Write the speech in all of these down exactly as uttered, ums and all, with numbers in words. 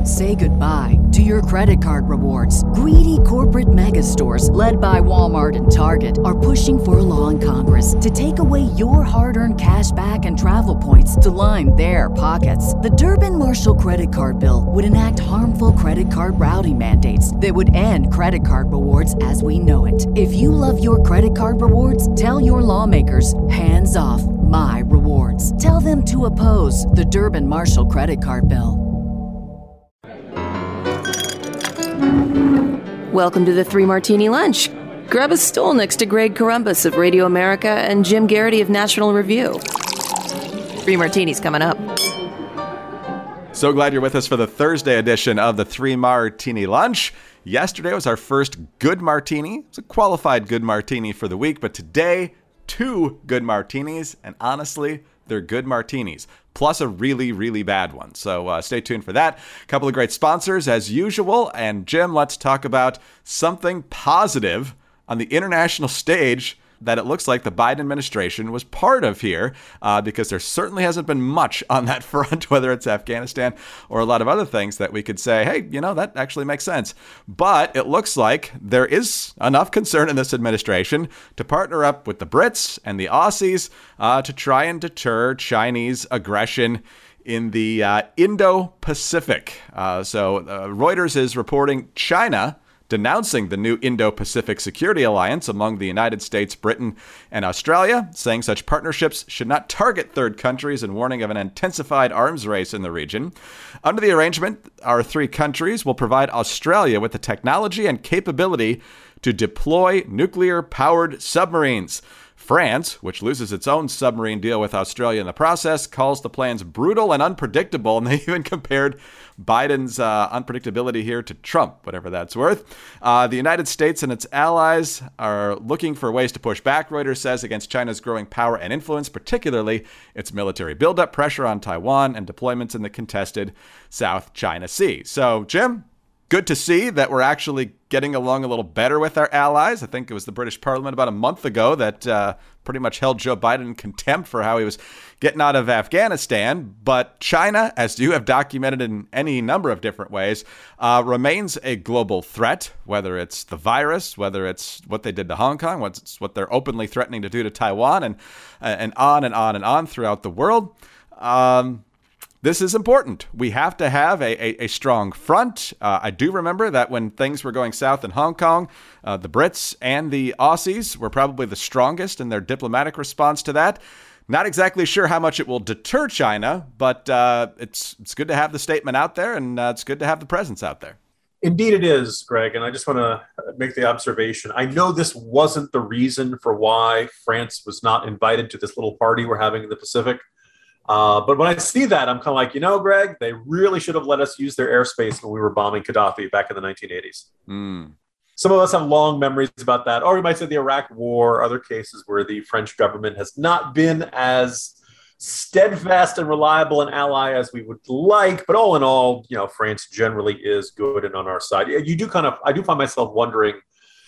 Say goodbye to your credit card rewards. Greedy corporate mega stores, led by Walmart and Target, are pushing for a law in Congress to take away your hard-earned cash back and travel points to line their pockets. The Durbin-Marshall credit card bill would enact harmful credit card routing mandates that would end credit card rewards as we know it. If you love your credit card rewards, tell your lawmakers, hands off my rewards. Tell them to oppose the Durbin-Marshall credit card bill. Welcome to the Three Martini Lunch. Grab a stool next to Greg Corombos of Radio America and Jim Garrity of National Review. Three Martinis coming up. So glad you're with us for the Thursday edition of the Three Martini Lunch. Yesterday was our first good martini. It's a qualified good martini for the week, but today, two good martinis, and honestly, they're good martinis, plus a really, really bad one. So uh, stay tuned for that. A couple of great sponsors as usual. And Jim, let's talk about something positive on the international stage that it looks like the Biden administration was part of here, uh, because there certainly hasn't been much on that front, whether it's Afghanistan or a lot of other things that we could say, hey, you know, that actually makes sense. But it looks like there is enough concern in this administration to partner up with the Brits and the Aussies uh, to try and deter Chinese aggression in the uh, Indo-Pacific. Uh, so uh, Reuters is reporting China denouncing the new Indo-Pacific Security Alliance among the United States, Britain, and Australia, saying such partnerships should not target third countries and warning of an intensified arms race in the region. Under the arrangement, our three countries will provide Australia with the technology and capability to deploy nuclear-powered submarines. France, which loses its own submarine deal with Australia in the process, calls the plans brutal and unpredictable, and they even compared Biden's uh, unpredictability here to Trump, whatever that's worth. Uh, the United States and its allies are looking for ways to push back, Reuters says, against China's growing power and influence, particularly its military buildup, pressure on Taiwan, and deployments in the contested South China Sea. So, Jim, good to see that we're actually getting along a little better with our allies. I think it was the British Parliament about a month ago that uh, pretty much held Joe Biden in contempt for how he was getting out of Afghanistan. But China, as you have documented in any number of different ways, uh, remains a global threat, whether it's the virus, whether it's what they did to Hong Kong, what's it's what they're openly threatening to do to Taiwan, and, and on and on and on throughout the world. Um, This is important. We have to have a, a, a strong front. Uh, I do remember that when things were going south in Hong Kong, uh, the Brits and the Aussies were probably the strongest in their diplomatic response to that. Not exactly sure how much it will deter China, but uh, it's it's good to have the statement out there, and uh, it's good to have the presence out there. Indeed it is, Greg, and I just want to make the observation. I know this wasn't the reason for why France was not invited to this little party we're having in the Pacific. Uh, but when I see that, I'm kind of like, you know, Greg, they really should have let us use their airspace when we were bombing Gaddafi back in the nineteen eighties. Mm. Some of us have long memories about that. Or we might say the Iraq War, other cases where the French government has not been as steadfast and reliable an ally as we would like. But all in all, you know, France generally is good and on our side. You do kind of, I do find myself wondering,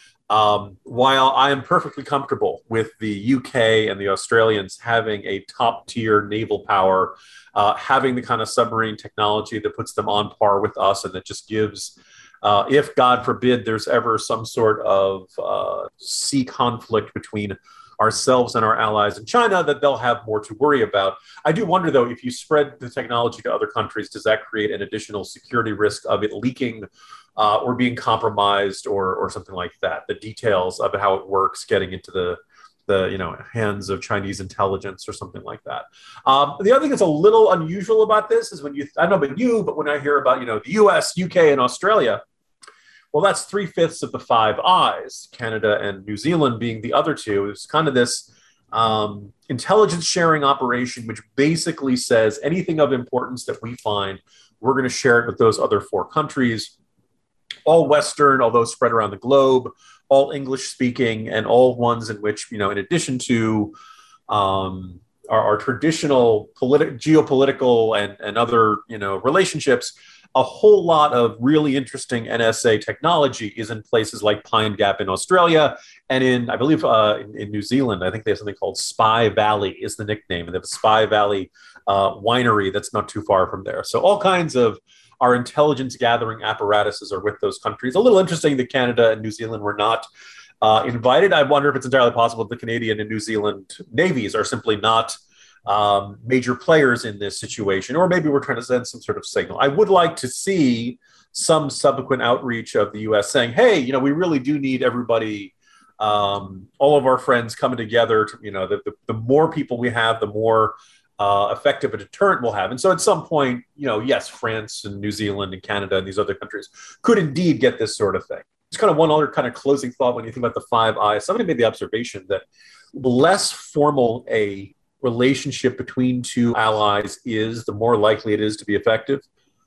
Um, while I am perfectly comfortable with the U K and the Australians having a top-tier naval power, uh, having the kind of submarine technology that puts them on par with us and that just gives, uh, if God forbid there's ever some sort of uh, sea conflict between ourselves and our allies in China, that they'll have more to worry about. I do wonder, though, if you spread the technology to other countries, does that create an additional security risk of it leaking Uh, or being compromised, or or something like that? The details of how it works getting into the the you know hands of Chinese intelligence or something like that. Um, the other thing that's a little unusual about this is when you I don't know about you, but when I hear about you know the U S, U K, and Australia, well, that's three fifths of the Five Eyes, Canada and New Zealand being the other two. It's kind of this um, intelligence sharing operation, which basically says anything of importance that we find, we're going to share it with those other four countries. All Western, although spread around the globe, all English speaking, and all ones in which, you know, in addition to um, our, our traditional politi- geopolitical and, and other, you know, relationships, a whole lot of really interesting N S A technology is in places like Pine Gap in Australia, and in, I believe, uh, in, in New Zealand, I think they have something called Spy Valley is the nickname, and they have a Spy Valley uh, winery that's not too far from there. So all kinds of our intelligence gathering apparatuses are with those countries. A little interesting that Canada and New Zealand were not uh, invited. I wonder if it's entirely possible that the Canadian and New Zealand navies are simply not um, major players in this situation, or maybe we're trying to send some sort of signal. I would like to see some subsequent outreach of the U S saying, hey, you know, we really do need everybody, um, all of our friends coming together. To, you know, the, the, the more people we have, the more uh, effective a deterrent we'll have. And so at some point, you know, yes, France and New Zealand and Canada and these other countries could indeed get this sort of thing. It's kind of one other kind of closing thought when you think about the Five Eyes. Somebody made the observation that less formal a relationship between two allies is, the more likely it is to be effective.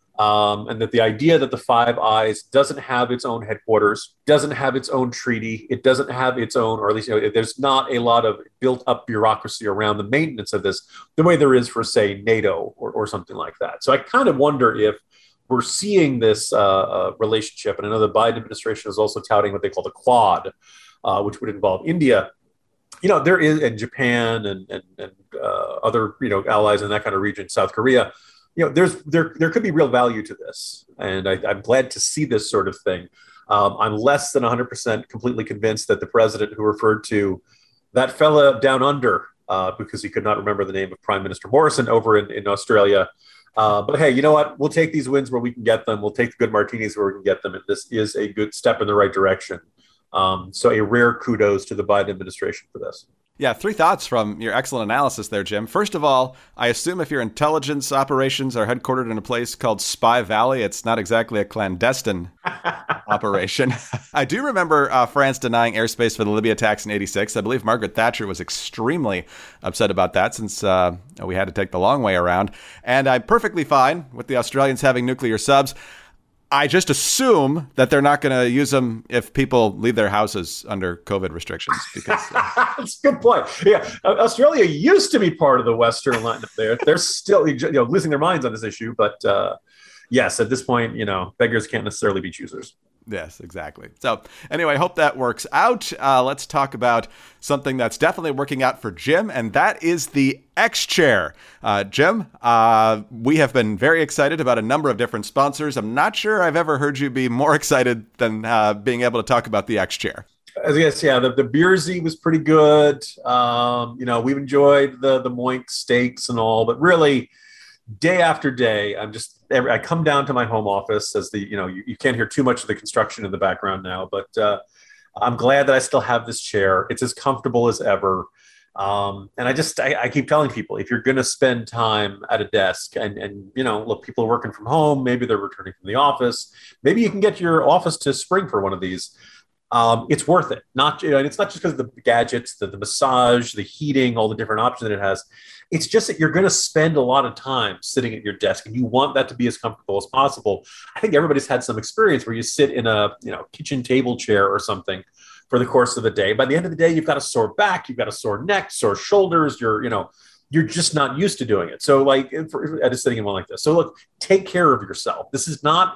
Um, and that the idea that the Five Eyes doesn't have its own headquarters, doesn't have its own treaty, it doesn't have its own, or at least, you know, there's not a lot of built up bureaucracy around the maintenance of this, the way there is for, say, NATO or, or something like that. So I kind of wonder if we're seeing this uh, uh, relationship, and I know the Biden administration is also touting what they call the Quad, uh, which would involve India. You know, there is, and Japan and, and, and uh, other, you know, allies in that kind of region, South Korea. You know, there's there there could be real value to this, and I, I'm glad to see this sort of thing. Um, I'm less than one hundred percent completely convinced that the president who referred to that fella down under, uh, because he could not remember the name of Prime Minister Morrison over in, in Australia. Uh, but hey, you know what? We'll take these wins where we can get them. We'll take the good martinis where we can get them, and this is a good step in the right direction. Um, so a rare kudos to the Biden administration for this. Yeah, three thoughts from your excellent analysis there, Jim. First of all, I assume if your intelligence operations are headquartered in a place called Spy Valley, it's not exactly a clandestine operation. I do remember uh, France denying airspace for the Libya attacks in eighty-six. I believe Margaret Thatcher was extremely upset about that since uh, we had to take the long way around. And I'm perfectly fine with the Australians having nuclear subs. I just assume that they're not going to use them if people leave their houses under COVID restrictions. Because uh, that's a good point. Yeah, Australia used to be part of the Western line up there. They're still, you know, losing their minds on this issue. But uh, yes, at this point, you know, beggars can't necessarily be choosers. Yes, exactly. So anyway, I hope that works out. Uh, let's talk about something that's definitely working out for Jim, and that is the X-Chair. Uh, Jim, uh, we have been very excited about a number of different sponsors. I'm not sure I've ever heard you be more excited than uh, being able to talk about the X-Chair. I guess, yeah, the, the Beersy was pretty good. Um, you know, we've enjoyed the, the Moink steaks and all, but really, day after day, I'm just, I come down to my home office as the, you know, you, you can't hear too much of the construction in the background now, but uh, I'm glad that I still have this chair. It's as comfortable as ever. Um, and I just, I, I keep telling people, if you're going to spend time at a desk and, and, you know, look, people are working from home, maybe they're returning from the office, maybe you can get your office to spring for one of these. Um, it's worth it. Not, you know, and it's not just because of the gadgets, the, the massage, the heating, all the different options that it has. It's just that you're going to spend a lot of time sitting at your desk, and you want that to be as comfortable as possible. I think everybody's had some experience where you sit in a, you know, kitchen table chair or something for the course of the day. By the end of the day, you've got a sore back, you've got a sore neck, sore shoulders. You're, you know, you're just not used to doing it. So, like, for, just sitting in one like this. So, look, take care of yourself. This is not.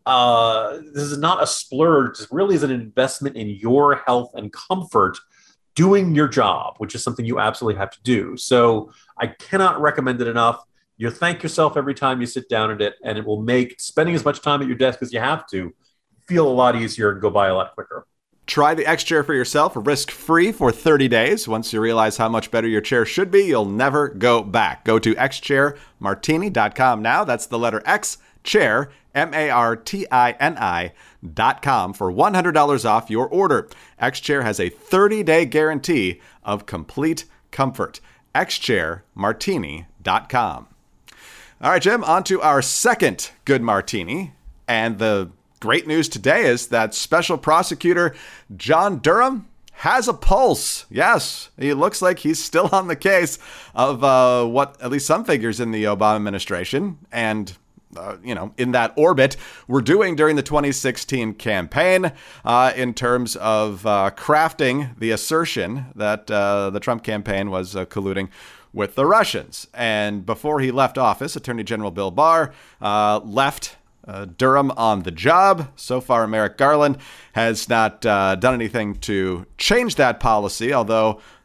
Uh, this is not a splurge. This really is an investment in your health and comfort doing your job, which is something you absolutely have to do. So I cannot recommend it enough. You thank yourself every time you sit down at it, and it will make spending as much time at your desk as you have to feel a lot easier and go by a lot quicker. Try the X-Chair for yourself, risk-free for thirty days. Once you realize how much better your chair should be, you'll never go back. Go to x chair martini dot com now. That's the letter X, chair, M A R T I N I dot com for one hundred dollars off your order. X-Chair has a thirty-day guarantee of complete comfort. x chair martini dot com. All right, Jim, on to our second Good Martini. And the great news today is that Special Prosecutor John Durham has a pulse. Yes, he looks like he's still on the case of uh, what at least some figures in the Obama administration and Uh, you know, in that orbit, were doing during the twenty sixteen campaign uh, in terms of uh, crafting the assertion that uh, the Trump campaign was uh, colluding with the Russians. And before he left office, Attorney General Bill Barr uh, left uh, Durham on the job. So far, Merrick Garland has not uh, done anything to change that policy, although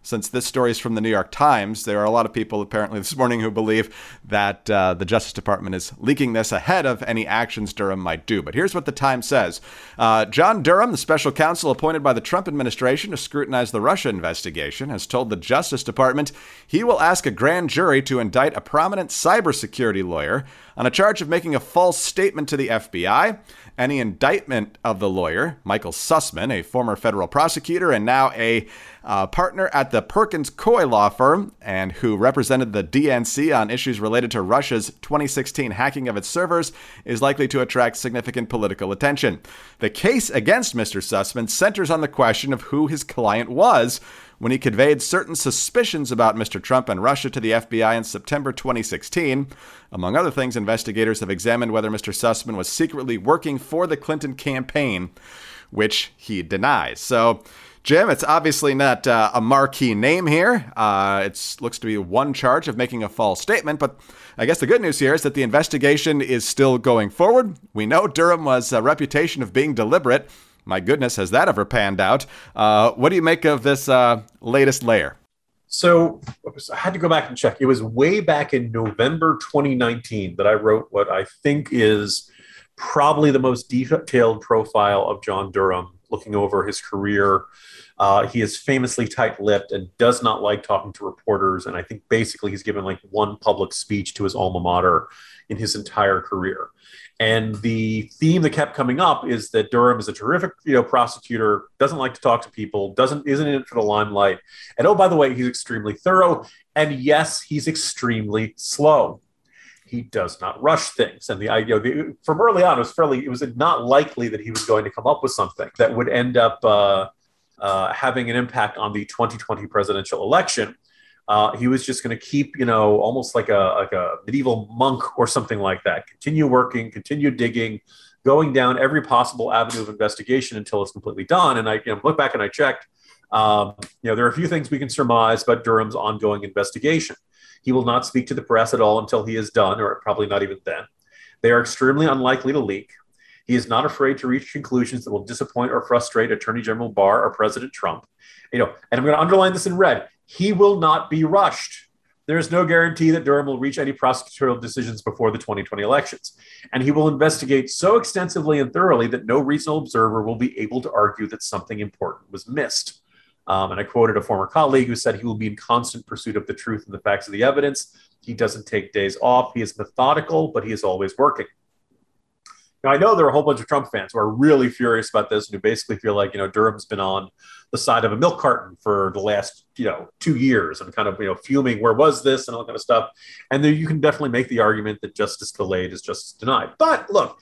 since this story is from the New York Times, there are a lot of people apparently this morning who believe that uh, the Justice Department is leaking this ahead of any actions Durham might do. But here's what the Times says. Uh, John Durham, the special counsel appointed by the Trump administration to scrutinize the Russia investigation, has told the Justice Department he will ask a grand jury to indict a prominent cybersecurity lawyer on a charge of making a false statement to the F B I. Any indictment of the lawyer, Michael Sussman, a former federal prosecutor and now a uh, partner at the Perkins Coie law firm and who represented the D N C on issues related to Russia's twenty sixteen hacking of its servers, is likely to attract significant political attention. The case against Mister Sussman centers on the question of who his client was when he conveyed certain suspicions about Mister Trump and Russia to the F B I in September twenty sixteen. Among other things, investigators have examined whether Mister Sussman was secretly working for the Clinton campaign, which he denies. So, Jim, it's obviously not uh, a marquee name here. Uh, it looks to be one charge of making a false statement, but I guess the good news here is that the investigation is still going forward. We know Durham was a reputation of being deliberate. My goodness, has that ever panned out? Uh, what do you make of this uh, latest layer? So I had to go back and check. It was way back in November twenty nineteen that I wrote what I think is probably the most detailed profile of John Durham, looking over his career. Uh, he is famously tight-lipped and does not like talking to reporters. And I think basically he's given like one public speech to his alma mater in his entire career. And the theme that kept coming up is that Durham is a terrific, you know, prosecutor, doesn't like to talk to people, doesn't isn't in it for the limelight. And oh, by the way, he's extremely thorough. And yes, he's extremely slow. He does not rush things. And the idea, you know, the, from early on, it was fairly, it was not likely that he was going to come up with something that would end up uh, uh, having an impact on the twenty twenty presidential election. Uh, he was just going to keep, you know, almost like a like a medieval monk or something like that. Continue working, continue digging, going down every possible avenue of investigation until it's completely done. And I you know, look back and I checked. Um, you know, there are a few things we can surmise about Durham's ongoing investigation. He will not speak to the press at all until he is done, or probably not even then. They are extremely unlikely to leak. He is not afraid to reach conclusions that will disappoint or frustrate Attorney General Barr or President Trump. You know, and I'm going to underline this in red. He will not be rushed. There is no guarantee that Durham will reach any prosecutorial decisions before the twenty twenty elections. And he will investigate so extensively and thoroughly that no reasonable observer will be able to argue that something important was missed. Um, and I quoted a former colleague who said he will be in constant pursuit of the truth and the facts of the evidence. He doesn't take days off. He is methodical, but he is always working. Now, I know there are a whole bunch of Trump fans who are really furious about this and who basically feel like, you know, Durham's been on the side of a milk carton for the last, you know, two years and kind of, you know, fuming, where was this and all that kind of stuff. And then you can definitely make the argument that justice delayed is justice denied. But look,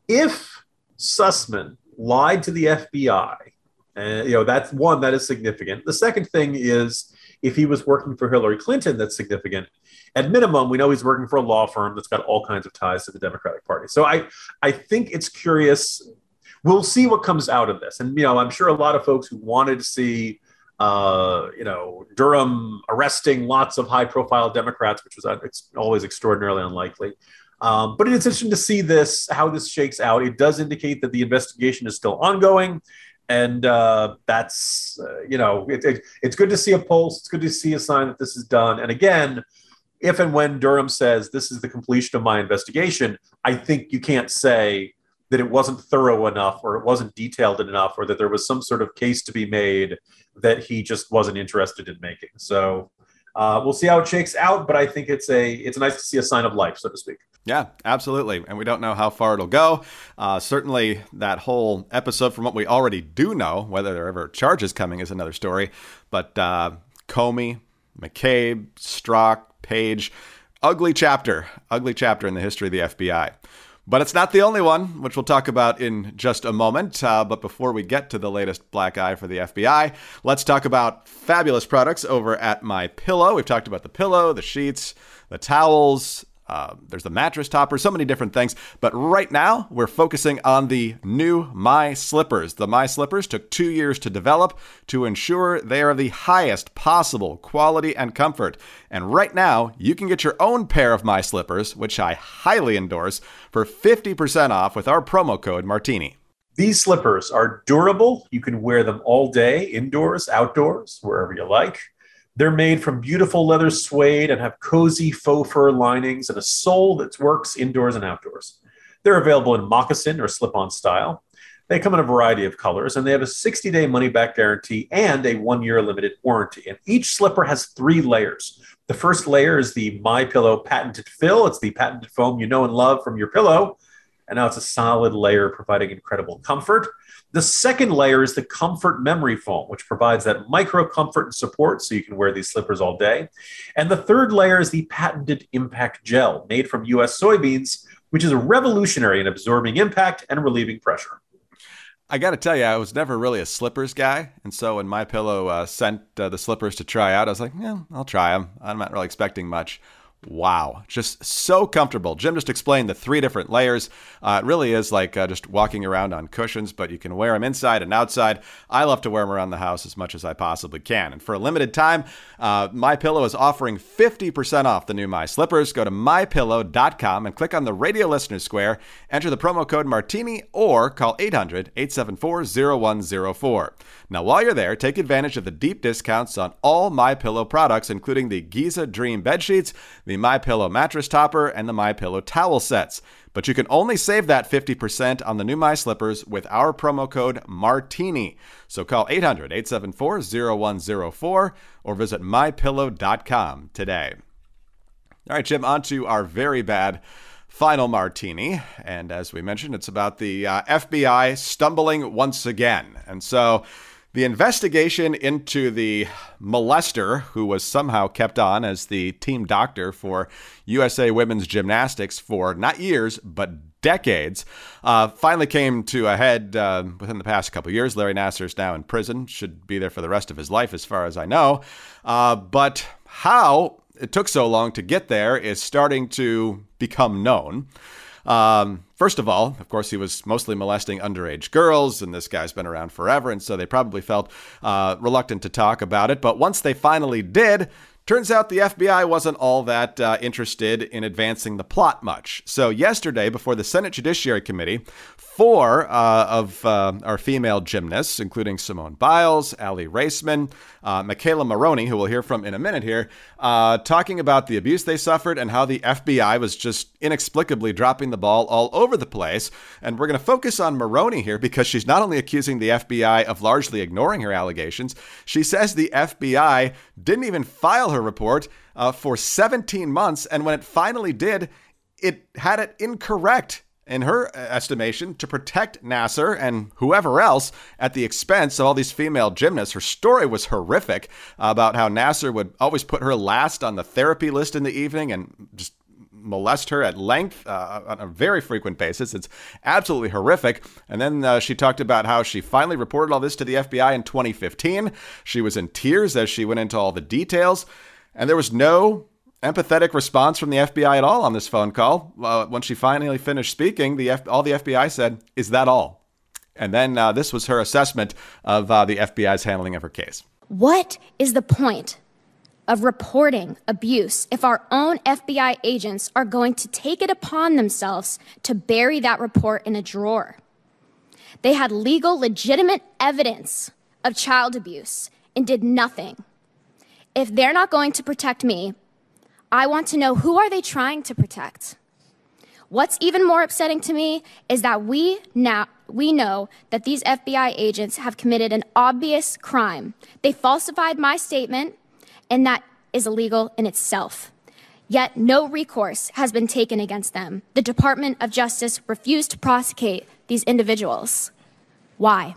if Sussman lied to the F B I, uh, you know, that's one, that is significant. The second thing is, if he was working for Hillary Clinton, that's significant. At minimum, we know he's working for a law firm that's got all kinds of ties to the Democratic Party. So I, I think it's curious. We'll see what comes out of this. And, you know, I'm sure a lot of folks who wanted to see, uh, you know, Durham arresting lots of high-profile Democrats, which was it's always extraordinarily unlikely. Um, but it's interesting to see this, how this shakes out. It does indicate that the investigation is still ongoing. And uh, that's, uh, you know, it, it, it's good to see a pulse. It's good to see a sign that this is done. And again, if and when Durham says this is the completion of my investigation, I think you can't say that it wasn't thorough enough or it wasn't detailed enough or that there was some sort of case to be made that he just wasn't interested in making. So uh, we'll see how it shakes out. But I think it's a it's nice to see a sign of life, so to speak. Yeah, absolutely. And we don't know how far it'll go. Uh, certainly that whole episode, from what we already do know, whether there are ever charges coming is another story. But uh, Comey, McCabe, Strzok, Page, ugly chapter, ugly chapter in the history of the F B I. But it's not the only one, which we'll talk about in just a moment. Uh, but before we get to the latest black eye for the F B I, let's talk about fabulous products over at MyPillow. We've talked about the pillow, the sheets, the towels. Uh, there's the mattress topper, so many different things. But right now, we're focusing on the new My Slippers. The My Slippers took two years to develop to ensure they are the highest possible quality and comfort. And right now, you can get your own pair of My Slippers, which I highly endorse, for fifty percent off with our promo code Martini. These slippers are durable. You can wear them all day, indoors, outdoors, wherever you like. They're made from beautiful leather suede and have cozy faux fur linings and a sole that works indoors and outdoors. They're available in moccasin or slip-on style. They come in a variety of colors, and they have a sixty-day money-back guarantee and a one-year limited warranty. And each slipper has three layers. The first layer is the MyPillow patented fill. It's the patented foam you know and love from your pillow. And now it's a solid layer providing incredible comfort. The second layer is the Comfort Memory Foam, which provides that micro comfort and support so you can wear these slippers all day. And the third layer is the patented Impact Gel, made from U S soybeans, which is revolutionary in absorbing impact and relieving pressure. I got to tell you, I was never really a slippers guy. And so when MyPillow uh, sent uh, the slippers to try out, I was like, yeah, I'll try them. I'm not really expecting much. Wow, just so comfortable. Jim just explained the three different layers. Uh, it really is like uh, just walking around on cushions, but you can wear them inside and outside. I love to wear them around the house as much as I possibly can. And for a limited time, uh, MyPillow is offering fifty percent off the new My Slippers. Go to my pillow dot com and click on the radio listener square. Enter the promo code Martini or call eight hundred, eight seven four, zero one zero four. Now, while you're there, take advantage of the deep discounts on all MyPillow products, including the Giza Dream bed sheets, the MyPillow mattress topper, and the MyPillow towel sets. But you can only save that fifty percent on the new My Slippers with our promo code Martini. So call eight hundred, eight seven four, zero one zero four or visit my pillow dot com today. All right, Jim, on to our very bad final martini. And as we mentioned, it's about the uh, F B I stumbling once again. And so the investigation into the molester who was somehow kept on as the team doctor for U S A women's gymnastics for not years, but decades, uh, finally came to a head uh, within the past couple of years. Larry Nassar is now in prison, should be there for the rest of his life as far as I know. Uh, but how it took so long to get there is starting to become known. Um, first of all, of course, he was mostly molesting underage girls, and this guy's been around forever, and so they probably felt uh, reluctant to talk about it. But once they finally did, turns out the F B I wasn't all that uh, interested in advancing the plot much. So yesterday, before the Senate Judiciary Committee, four uh, of uh, our female gymnasts, including Simone Biles, Allie Raceman, uh, Michaela Maroney, who we'll hear from in a minute here, uh, talking about the abuse they suffered and how the F B I was just inexplicably dropping the ball all over the place. And we're going to focus on Maroney here because she's not only accusing the F B I of largely ignoring her allegations, she says the F B I didn't even file her report uh, for seventeen months. And when it finally did, it had it incorrect, in her estimation, to protect Nassar and whoever else at the expense of all these female gymnasts. Her story was horrific about how Nassar would always put her last on the therapy list in the evening and just molest her at length uh, on a very frequent basis. It's absolutely horrific. And then uh, she talked about how she finally reported all this to the F B I in twenty fifteen. She was in tears as she went into all the details. And there was no empathetic response from the F B I at all on this phone call. Uh, when she finally finished speaking, the F- all the F B I said, "Is that all?" And then uh, this was her assessment of uh, the F B I's handling of her case. What is the point of reporting abuse if our own F B I agents are going to take it upon themselves to bury that report in a drawer? They had legal, legitimate evidence of child abuse and did nothing. If they're not going to protect me, I want to know, who are they trying to protect? What's even more upsetting to me is that we now we know that these F B I agents have committed an obvious crime. They falsified my statement, and that is illegal in itself. Yet no recourse has been taken against them. The Department of Justice refused to prosecute these individuals. Why?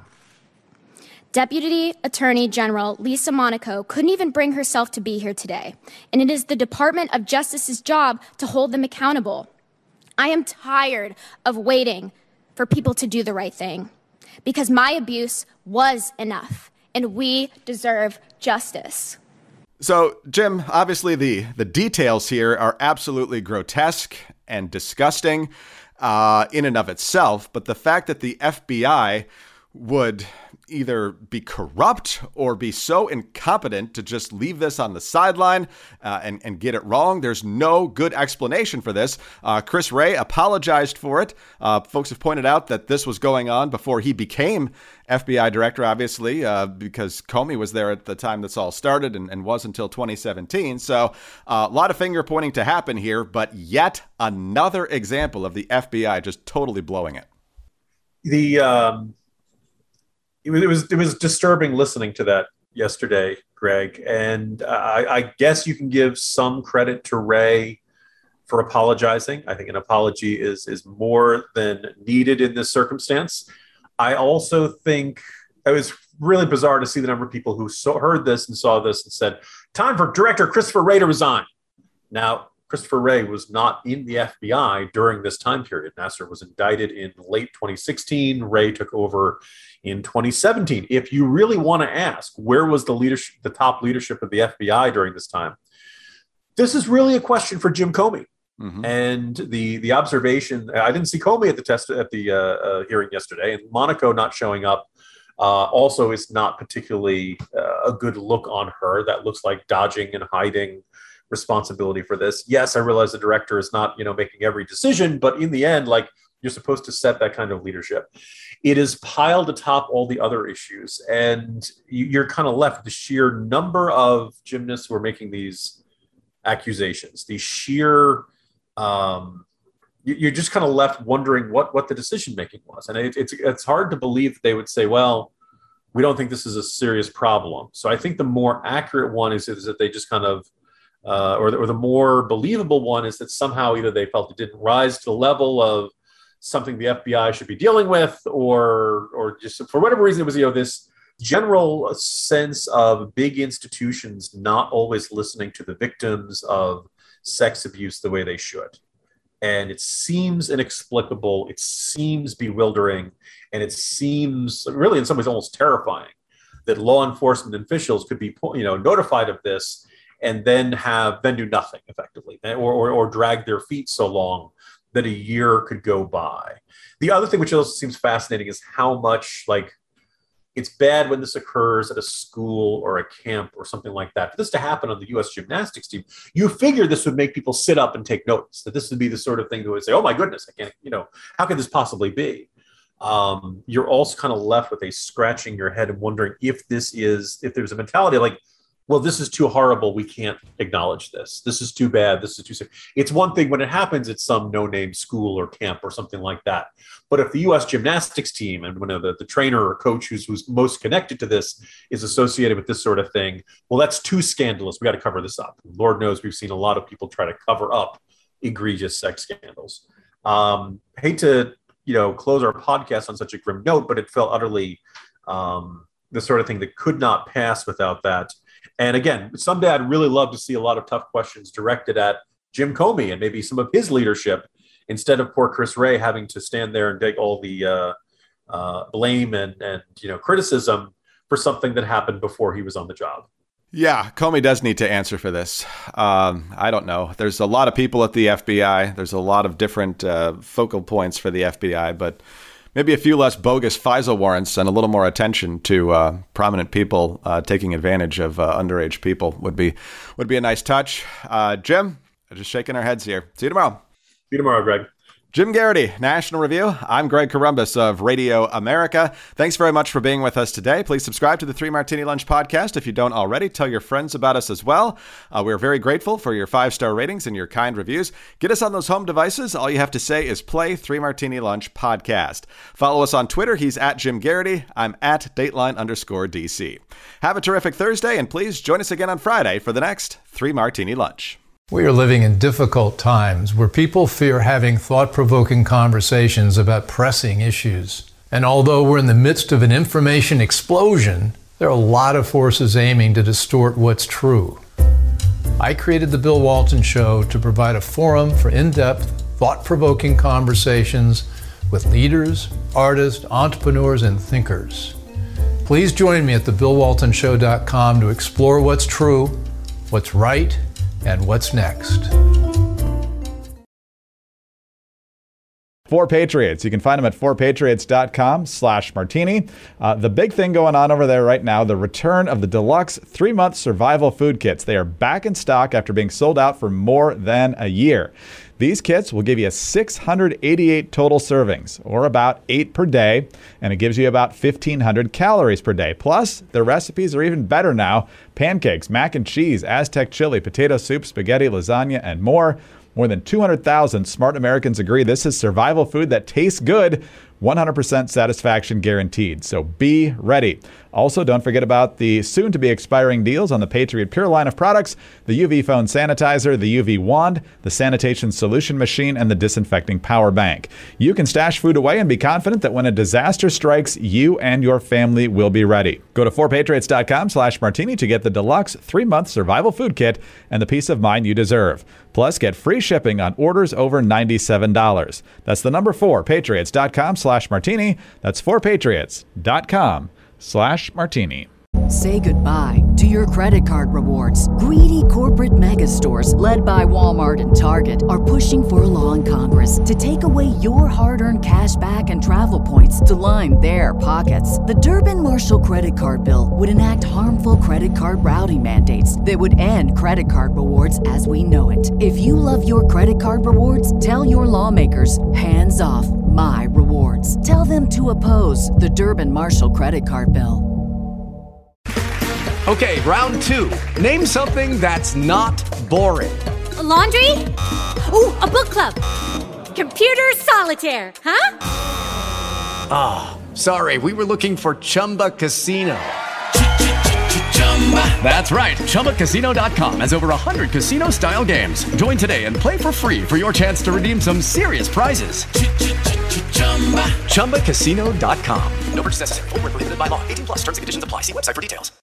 Deputy Attorney General Lisa Monaco couldn't even bring herself to be here today, and it is the Department of Justice's job to hold them accountable. I am tired of waiting for people to do the right thing, because my abuse was enough, and we deserve justice. So, Jim, obviously the, the details here are absolutely grotesque and disgusting uh, in and of itself, but the fact that the F B I would either be corrupt or be so incompetent to just leave this on the sideline uh, and, and get it wrong. There's no good explanation for this. Uh, Chris Wray apologized for it. Uh, folks have pointed out that this was going on before he became F B I director, obviously, uh, because Comey was there at the time this all started and, and was until twenty seventeen. So uh, a lot of finger pointing to happen here, but yet another example of the F B I just totally blowing it. The um... It was, it was it was disturbing listening to that yesterday, Greg. And I, I guess you can give some credit to Wray for apologizing. I think an apology is is more than needed in this circumstance. I also think it was really bizarre to see the number of people who saw, heard this and saw this and said, time for Director Christopher Wray to resign. Now, Christopher Wray was not in the F B I during this time period. Nassar was indicted in late twenty sixteen. Wray took over in twenty seventeen. If you really want to ask, where was the leadership, the top leadership of the F B I during this time? This is really a question for Jim Comey. Mm-hmm. And the the observation, I didn't see Comey at the test at the uh, uh, hearing yesterday, and Monaco not showing up uh, also is not particularly uh, a good look on her. That looks like dodging and hiding responsibility for this. Yes, I realize the director is not, you know, making every decision, but in the end, like, you're supposed to set that kind of leadership. It is piled atop all the other issues, and you're kind of left with the sheer number of gymnasts who are making these accusations, the sheer, um, you're just kind of left wondering what, what the decision-making was. And it, it's, it's hard to believe that they would say, well, we don't think this is a serious problem. So I think the more accurate one is, is that they just kind of, Uh, or, the, or the more believable one is that somehow either they felt it didn't rise to the level of something the F B I should be dealing with, or or just for whatever reason it was, you know, this general sense of big institutions not always listening to the victims of sex abuse the way they should. And it seems inexplicable, it seems bewildering, and it seems really in some ways almost terrifying that law enforcement officials could be, you know, notified of this and then have then do nothing effectively, or, or or drag their feet so long that a year could go by. The other thing which also seems fascinating is how much, like, it's bad when this occurs at a school or a camp or something like that. For this to happen on the U S gymnastics team, you figure this would make people sit up and take notice, that this would be the sort of thing that would say, oh my goodness, I can't, you know, how could this possibly be? Um, you're also kind of left with a scratching your head and wondering if this is, if there's a mentality like, well, this is too horrible, we can't acknowledge this. This is too bad, this is too sick. It's one thing when it happens at some no-name school or camp or something like that. But if the U S gymnastics team and when the, the trainer or coach who's, who's most connected to this is associated with this sort of thing, well, that's too scandalous. We got to cover this up. Lord knows we've seen a lot of people try to cover up egregious sex scandals. Um, hate to, you know, close our podcast on such a grim note, but it felt utterly um, the sort of thing that could not pass without that. And again, someday I'd really love to see a lot of tough questions directed at Jim Comey and maybe some of his leadership, instead of poor Chris Wray having to stand there and take all the uh, uh, blame and, and you know criticism for something that happened before he was on the job. Yeah, Comey does need to answer for this. Um, I don't know. There's a lot of people at the F B I. There's a lot of different uh, focal points for the F B I, but maybe a few less bogus FISA warrants and a little more attention to uh, prominent people uh, taking advantage of uh, underage people would be would be a nice touch. Uh, Jim, just shaking our heads here. See you tomorrow. See you tomorrow, Greg. Jim Garrity, National Review. I'm Greg Corombos of Radio America. Thanks very much for being with us today. Please subscribe to the Three Martini Lunch podcast if you don't already. Tell your friends about us as well. Uh, we're very grateful for your five-star ratings and your kind reviews. Get us on those home devices. All you have to say is play Three Martini Lunch podcast. Follow us on Twitter. He's at Jim Garrity. I'm at Dateline underscore D C. Have a terrific Thursday, and please join us again on Friday for the next Three Martini Lunch. We are living in difficult times where people fear having thought-provoking conversations about pressing issues. And although we're in the midst of an information explosion, there are a lot of forces aiming to distort what's true. I created The Bill Walton Show to provide a forum for in-depth, thought-provoking conversations with leaders, artists, entrepreneurs, and thinkers. Please join me at the bill walton show dot com to explore what's true, what's right, and what's next. four Patriots. You can find them at four patriots dot com slash martini. Uh, the big thing going on over there right now, the return of the deluxe three-month survival food kits. They are back in stock after being sold out for more than a year. These kits will give you six hundred eighty-eight total servings, or about eight per day, and it gives you about fifteen hundred calories per day. Plus, the recipes are even better now. Pancakes, mac and cheese, Aztec chili, potato soup, spaghetti, lasagna, and more. More than two hundred thousand smart Americans agree this is survival food that tastes good. one hundred percent satisfaction guaranteed. So be ready. Also, don't forget about the soon-to-be expiring deals on the Patriot Pure line of products, the U V phone sanitizer, the U V wand, the sanitation solution machine, and the disinfecting power bank. You can stash food away and be confident that when a disaster strikes, you and your family will be ready. Go to four patriots dot com slash martini to get the deluxe three-month survival food kit and the peace of mind you deserve. Plus, get free shipping on orders over ninety-seven dollars. That's the number four patriots dot com slash martini. That's four patriots dot com slash martini. Say goodbye to your credit card rewards. Greedy corporate mega stores, led by Walmart and Target, are pushing for a law in Congress to take away your hard-earned cash back and travel points to line their pockets. The Durbin-Marshall credit card bill would enact harmful credit card routing mandates that would end credit card rewards as we know it. If you love your credit card rewards, tell your lawmakers, hands off my rewards. Tell them to oppose the Durbin-Marshall credit card bill. Okay, round two. Name something that's not boring. A laundry? Ooh, a book club. Computer solitaire, huh? Ah, oh, sorry, we were looking for Chumba Casino. That's right, Chumba Casino dot com has over one hundred casino-style games. Join today and play for free for your chance to redeem some serious prizes. Chumba Casino dot com. No purchase necessary. Void where prohibited by law. eighteen plus terms and conditions apply. See website for details.